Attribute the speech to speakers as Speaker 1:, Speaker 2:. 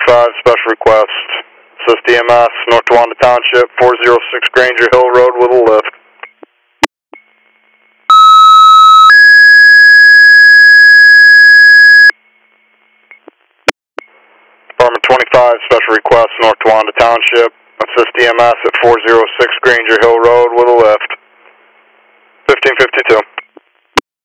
Speaker 1: 25, special request. Assist EMS, North Towanda Township, 406 Granger Hill Road with a lift. Department 25, special request, North Towanda Township. Assist EMS at 406 Granger Hill Road with a lift. 1552.